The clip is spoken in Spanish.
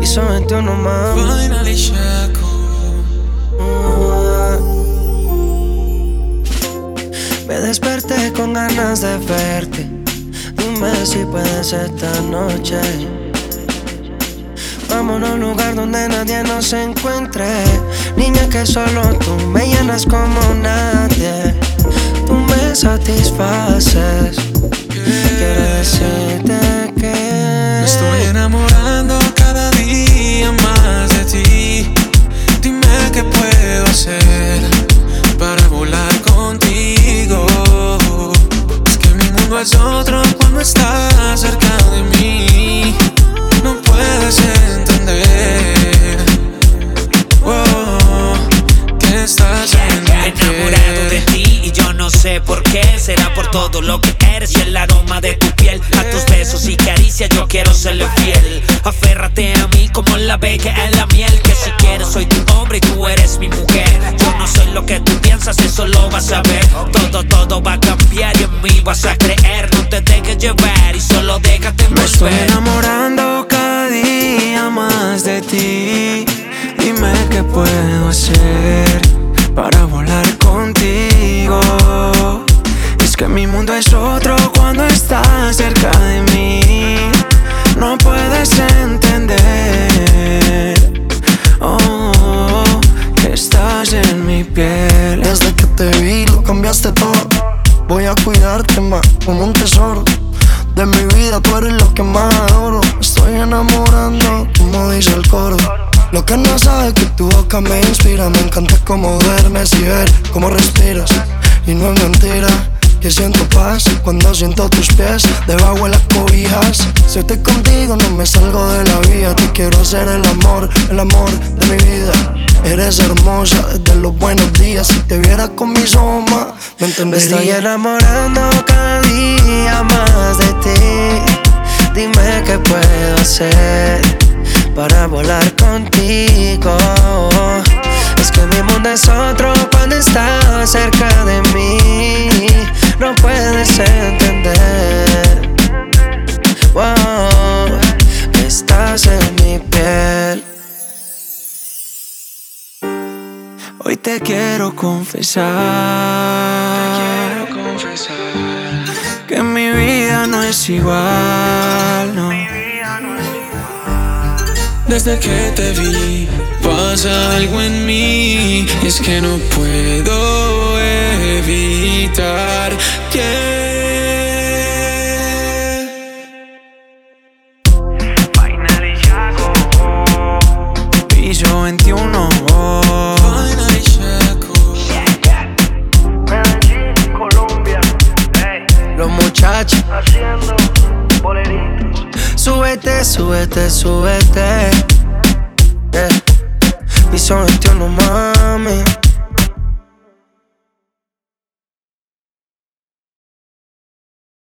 Piso 21, mami. Finally Shaco. Me desperté con ganas de verte. Dime si puedes esta noche. Vámonos a un lugar donde nadie nos encuentre. Niña, que solo tú me llenas como nadie. Tú me satisfaces. Quiero decirte que me estoy enamorando cada día más de ti. Dime qué puedo hacer para volar contigo. Es que mi mundo es otro cuando estás cerca de mí. No puedes entender, oh, que estás en mi piel. Enamorado de ti y yo no sé por qué. Será por todo lo que eres y el aroma de tu piel. A tus besos y caricias yo quiero serle fiel. Aférrate a mí como la beca en la miel. Que si quieres soy tu hombre y tú eres mi mujer. Yo no soy lo que tú piensas, eso lo vas a ver. Todo va a cambiar y en mí vas a creer. No te dejes llevar y solo déjate envolver. Me estoy enamorando cada día más de ti. Dime qué puedo hacer para volar contigo. Es que mi mundo es otro cuando estás cerca de mí. No puedes entender, oh, que estás en mi piel. Desde que te vi lo cambiaste todo. Voy a cuidarte más como un tesoro. De mi vida tú eres lo que más adoro. Me estoy enamorando como dice el coro. Lo que no sabes es que tu boca me inspira. Me encanta cómo duermes y ver cómo respiras. Y no es mentira que siento paz cuando siento tus pies debajo de las cobijas. Si estoy contigo no me salgo de la vía. Te quiero hacer el amor de mi vida. Eres hermosa desde los buenos días. Si te viera con mis ojos más, me entendería. Me estoy enamorando cada día más de ti. Dime qué puedo hacer para volar contigo. Es que mi mundo es otro cuando estás cerca de mí. No puedes entender, wow, estás en mi piel. Hoy te quiero confesar, que mi vida no es igual, no. Desde que te vi pasa algo en mí. Es que no puedo evitar que Piso 21. Medellín, Colombia, hey. Los muchachos Haciendo boleritos. súbete, súbete, súbete. Piso 21, mami.